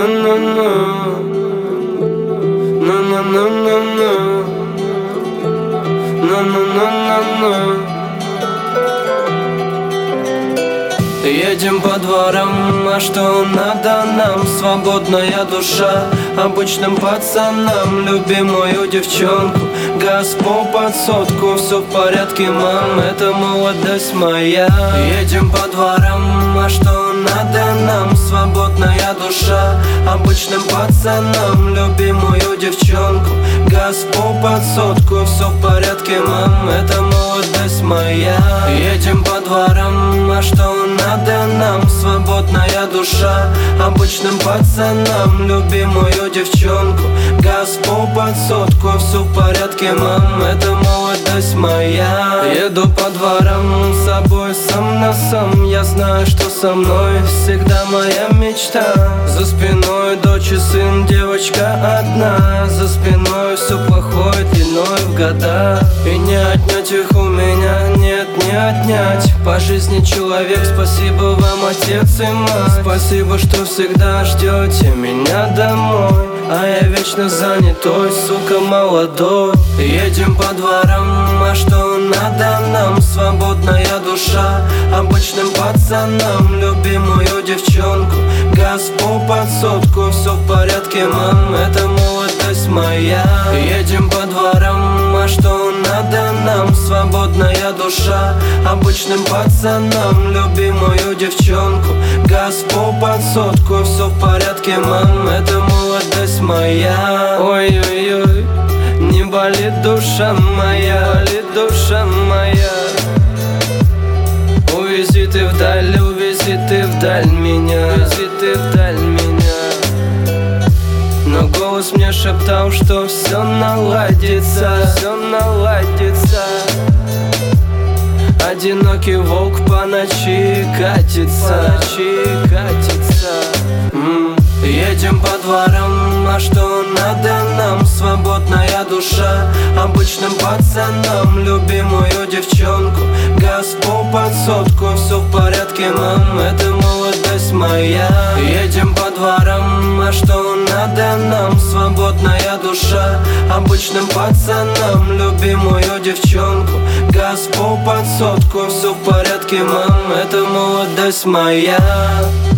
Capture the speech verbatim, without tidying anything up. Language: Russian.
Едем по дворам, а что надо нам? Свободная душа обычным пацанам. Любимую девчонку, газ по под сотку. Все в порядке, мам, это молодость моя. Едем по дворам, а что надо нам? Свободная душа обычным пацанам. Любимую девчонку, газ по под сотку. Все в порядке, мам, это молодость моя. Едем по дворам, а что надо нам? Свободная душа обычным пацанам. Любимую девчонку, газ по под сотку. Все в порядке, мам, это молодость моя. Еду по дворам с собой сам на сам. Я знаю, что со мной всегда моя мечта. За спиной дочь и сын, девочка одна. За спиной все плохое длиной в года. И не отнять их у меня, нет, не отнять. По жизни человек, спасибо вам, отец и мать. Спасибо, что всегда ждете меня домой. А я вечно занятой, сука, молодой. Едем по дворам, а что надо нам? Свободная душа обычным пацанам. Любимую девчонку, газ по под сотку. Все в порядке, мам, это молодость моя. Едем по дворам, а что надо нам? Свободная душа обычным пацанам. Любимую девчонку, газ по под сотку. Все в порядке, мам, это молодость моя. Ой-ой-ой, не болит душа моя, болит душа моя. Увези ты вдаль, увези ты вдаль меня, увези ты вдаль меня. Но голос мне шептал, что все наладится, все наладится. Одинокий волк по ночи катится, по ночи катится. М-м. Едем по дворам, а что надо нам? Свободная душа обычным пацанам. Любимую девчонку, газ по под сотку. Все в порядке, мам, это молодость моя. Едем по дворам, а что надо нам? Свободная душа обычным пацанам. Любимую девчонку, газ по под сотку. Все в порядке, мам, это молодость моя.